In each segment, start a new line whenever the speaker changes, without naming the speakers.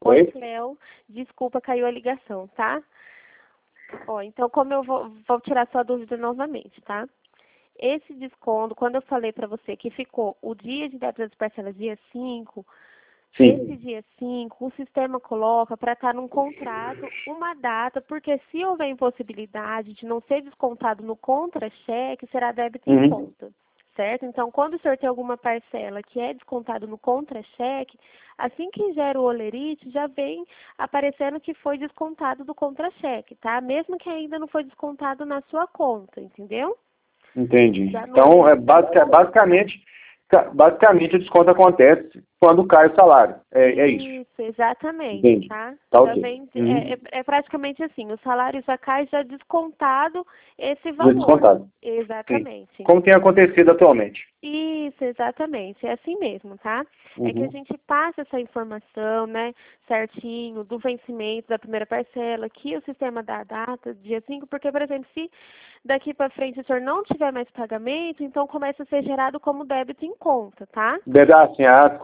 Oi,
Oi?
Cleo. Desculpa, caiu a ligação, tá? Ó, então, como eu vou tirar sua dúvida novamente, tá? Esse desconto, quando eu falei para você que ficou o dia de débito das parcelas dia 5, esse
Sim.
dia 5, o sistema coloca para estar num contrato uma data, porque se houver impossibilidade de não ser descontado no contra-cheque, será débito em
Uhum.
conta, certo? Então, quando o senhor tem alguma parcela que é descontado no contra-cheque, assim que gera o olerite, já vem aparecendo que foi descontado do contra-cheque, tá? Mesmo que ainda não foi descontado na sua conta, entendeu?
Entendi.
Já no
Então,
sistema.
basicamente o desconto acontece quando cai o salário. É isso.
Isso, exatamente,
Entendi.
tá?
Tá
Já
ok.
vem,
Uhum.
é praticamente assim, o salário já cai já descontado esse
Já
valor.
descontado. Sim.
Exatamente.
Como tem acontecido atualmente.
Isso, exatamente. É assim mesmo, tá? É que a
Uhum.
gente passa essa informação, né, certinho, do vencimento da primeira parcela, que o sistema dá a data, dia 5, porque, por exemplo, se daqui para frente o senhor não tiver mais pagamento, então começa a ser gerado como débito em conta, tá?
Assim,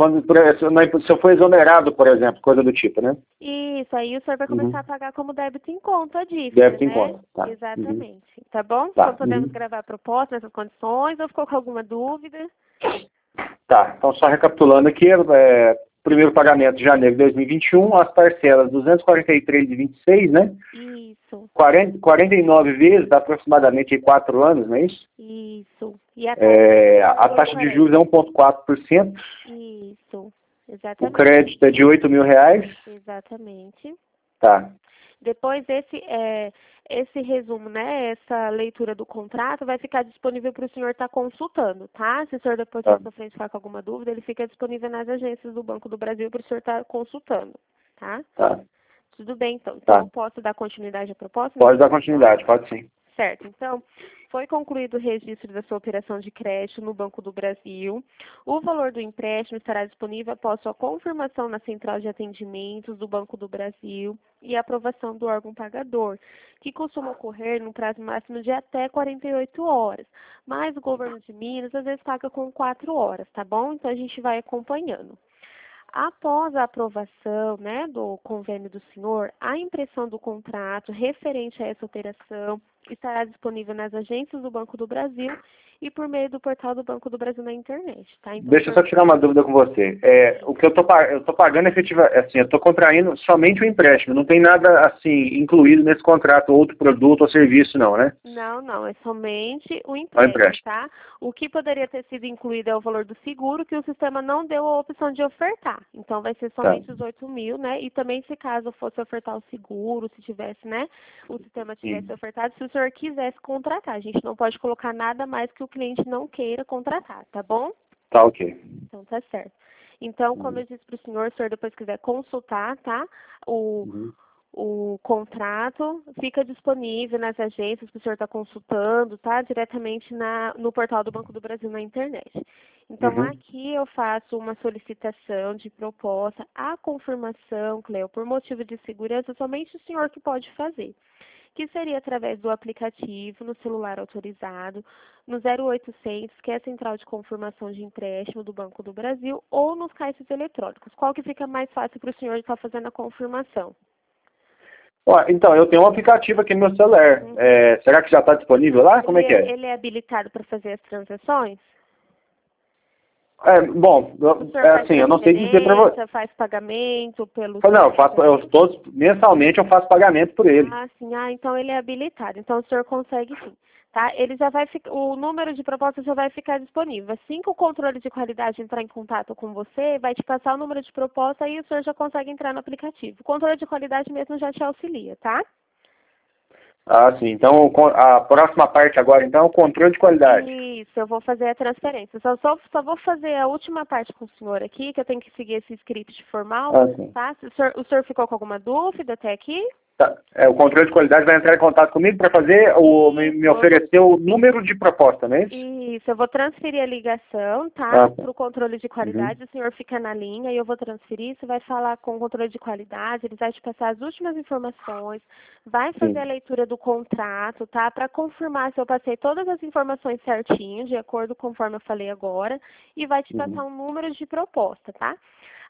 se eu for exonerado, por exemplo, coisa do tipo, né?
Isso, aí o senhor vai começar
Uhum.
a pagar como débito em conta a dívida,
Débito em
né?
conta. Tá. Uhum.
Exatamente. Tá bom? Então
Tá.
podemos
Uhum.
gravar a proposta nessas condições ou ficou com alguma dúvida?
Tá, então só recapitulando aqui, primeiro pagamento de janeiro de 2021, as parcelas 243,26, né?
Isso,
49 vezes, dá aproximadamente 4 anos, não é isso?
isso. E a taxa de
A
juros,
taxa de
parece.
juros é 1,4%,
Isso,
o
exatamente.
crédito é de R$ 8.000,
Exatamente.
tá,
Depois esse resumo, né, essa leitura do contrato vai ficar disponível para o senhor estar consultando, tá? Se o senhor depois
tá,
mais pra frente ficar com alguma dúvida, ele fica disponível nas agências do Banco do Brasil para o senhor estar consultando, tá?
tá,
Tudo bem, então. Então,
tá.
eu posso dar continuidade à proposta
Pode
nessas
dar
condições?
continuidade, pode sim.
Certo. Então, foi concluído o registro da sua operação de crédito no Banco do Brasil. O valor do empréstimo estará disponível após sua confirmação na central de atendimentos do Banco do Brasil e aprovação do órgão pagador, que costuma ocorrer no prazo máximo de até 48 horas. Mas o governo de Minas às vezes paga com 4 horas, tá bom? Então a gente vai acompanhando. Após a aprovação, né, do convênio do senhor, a impressão do contrato referente a essa operação estará disponível nas agências do Banco do Brasil e por meio do portal do Banco do Brasil na internet, tá? Então, o
Deixa eu
senhor...
só tirar uma dúvida com você. O que eu tô pagando assim, eu tô contraindo somente o empréstimo, não tem nada assim incluído nesse contrato, outro produto ou serviço não, né?
Não, não, é somente o
Só o
empréstimo,
empréstimo.
tá? O que poderia ter sido incluído é o valor do seguro, que o sistema não deu a opção de ofertar. Então, vai ser
Tá.
somente os 8.000, né? E também, se caso fosse ofertar o seguro, se tivesse, né? O sistema tivesse
Sim.
ofertado, se o senhor quisesse contratar. A gente não pode colocar nada mais que o cliente não queira contratar, tá bom?
Tá ok.
Então, tá certo. Então, como
Uhum.
eu disse para o senhor depois quiser consultar, tá? O,
Uhum.
o contrato fica disponível nas agências que o senhor está consultando, tá? Diretamente no portal do Banco do Brasil na internet. Então,
Uhum.
aqui eu faço uma solicitação de proposta, a confirmação, Cleo, por motivo de segurança, somente o senhor que pode fazer, que seria através do aplicativo no celular autorizado, no 0800, que é a central de confirmação de empréstimo do Banco do Brasil, ou nos caixas eletrônicos. Qual que fica mais fácil para o senhor estar fazendo a confirmação?
Ó, então, eu tenho um aplicativo aqui no meu celular.
Uhum.
Será que já está disponível lá? Como é que é?
Ele é habilitado para fazer as transações?
Bom,
O senhor faz
assim, eu não sei dizer para você.
transferência, faz pagamento pelo
Não,
CEP?
mensalmente eu faço pagamento por ele.
Ah, sim. Ah, então ele é habilitado. Então o senhor consegue sim. Tá? Ele já vai ficar, o número de propostas já vai ficar disponível. Assim que o controle de qualidade entrar em contato com você, vai te passar o número de proposta e o senhor já consegue entrar no aplicativo. O controle de qualidade mesmo já te auxilia, tá?
Ah, sim. Então, a próxima parte agora, então, é o controle de qualidade.
Isso, eu vou fazer a transferência. Só vou fazer a última parte com o senhor aqui, que eu tenho que seguir esse script formal,
Ah, sim.
tá? O senhor ficou com alguma dúvida até aqui?
Tá. O controle de qualidade vai entrar em contato comigo para fazer me
Isso,
oferecer o número de proposta, não é isso?
isso, eu vou transferir a ligação, tá?
Ah, tá.
Para o controle de
Uhum.
qualidade, o senhor fica na linha e eu vou transferir, você vai falar com o controle de qualidade, ele vai te passar as últimas informações, vai fazer a
Sim.
leitura do contrato, tá? Para confirmar se eu passei todas as informações certinho, de acordo conforme eu falei agora, e vai te passar
Uhum.
um número de proposta, tá?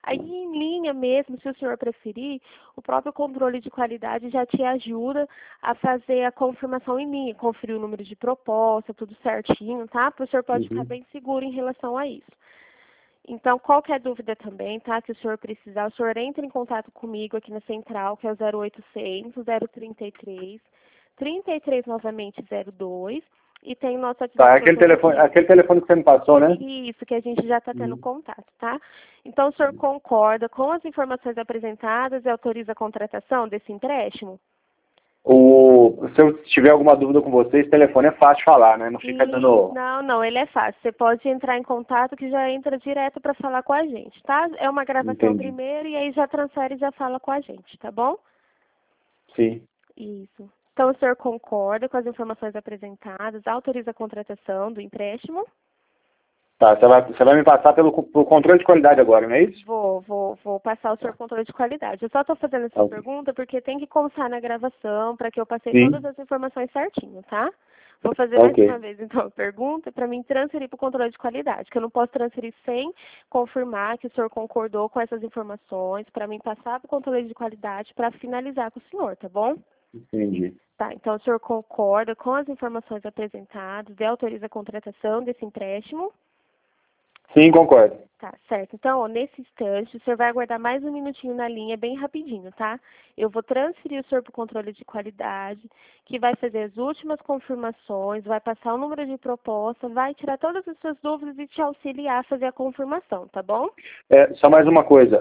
Aí, em linha mesmo, se o senhor preferir, o próprio controle de qualidade já te ajuda a fazer a confirmação em linha, conferir o número de proposta, tudo certinho, tá? O senhor pode ficar bem seguro em relação a isso. Então, qualquer dúvida também, tá, que o senhor precisar, o senhor entra em contato comigo aqui na central, que é o 0800 033 33 novamente 02, e tem o nosso WhatsApp.
Tá, aquele telefone que você me passou, né?
Isso, que a gente já está tendo contato, tá? Então, o senhor concorda com as informações apresentadas e autoriza a contratação desse empréstimo?
Se eu tiver alguma dúvida com você, esse telefone é fácil de falar, né? Não fica dando...
Não, ele é fácil. Você pode entrar em contato que já entra direto para falar com a gente, tá? É uma gravação primeiro e aí já transfere e já fala com a gente, tá bom?
Sim.
Isso. Então, o senhor concorda com as informações apresentadas, autoriza a contratação do empréstimo?
Tá, você vai me passar pelo controle de qualidade agora, não é isso?
Vou passar o senhor controle de qualidade. Eu só estou fazendo essa pergunta porque tem que constar na gravação para que eu passei todas as informações certinho, tá? Vou fazer mais uma vez, então, a pergunta para mim transferir para o controle de qualidade, que eu não posso transferir sem confirmar que o senhor concordou com essas informações, para mim passar para o controle de qualidade para finalizar com o senhor, tá bom?
Entendi.
Tá, então o senhor concorda com as informações apresentadas e autoriza a contratação desse empréstimo?
Sim, concordo.
Tá, certo. Então, ó, nesse instante, o senhor vai aguardar mais um minutinho na linha, bem rapidinho, tá? Eu vou transferir o senhor para o controle de qualidade, que vai fazer as últimas confirmações, vai passar o número de proposta, vai tirar todas as suas dúvidas e te auxiliar a fazer a confirmação, tá bom?
Só mais uma coisa.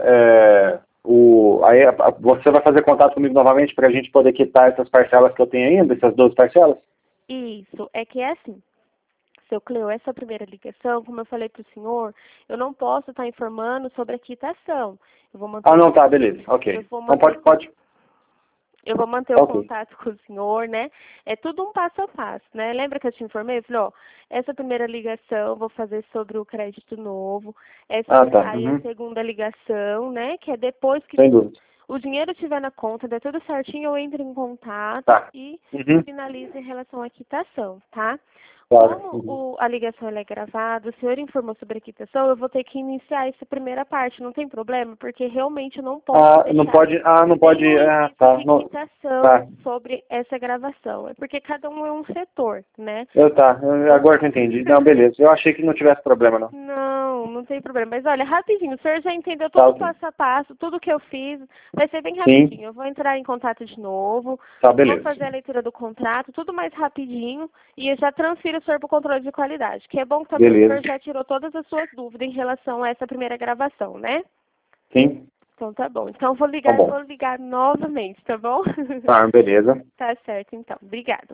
Você vai fazer contato comigo novamente para a gente poder quitar essas parcelas que eu tenho ainda, essas 12 parcelas?
Isso, é que é assim. Seu Cleo, essa primeira ligação, como eu falei para o senhor, eu não posso estar informando sobre a quitação. Eu vou manter
não, tá, beleza, ok. Então pode.
Eu vou manter o contato com o senhor, né? É tudo um passo a passo, né? Lembra que eu te informei? Eu falei, ó, essa primeira ligação eu vou fazer sobre o crédito novo. Aí a segunda ligação, né? Que é depois que o dinheiro estiver na conta, der tudo certinho, eu entro em contato e finalizo em relação à quitação, tá? Como a ligação é gravada, o senhor informou sobre a quitação, eu vou ter que iniciar essa primeira parte, não tem problema? Porque realmente eu não posso
não pode.
quitação sobre essa gravação. É porque cada um é um setor, né?
Agora que eu entendi. Não, beleza. Eu achei que não tivesse problema, não.
Não tem problema. Mas olha, rapidinho, o senhor já entendeu todo o passo a passo, tudo que eu fiz, vai ser bem rapidinho. Eu vou entrar em contato de novo, vou fazer a leitura do contrato, tudo mais rapidinho, e eu já transfiro o senhor para o controle de qualidade, que é bom também o senhor já tirou todas as suas dúvidas em relação a essa primeira gravação, né?
Sim.
Então tá bom. Então vou ligar novamente, tá bom?
Tá, beleza.
Tá certo, então. Obrigada.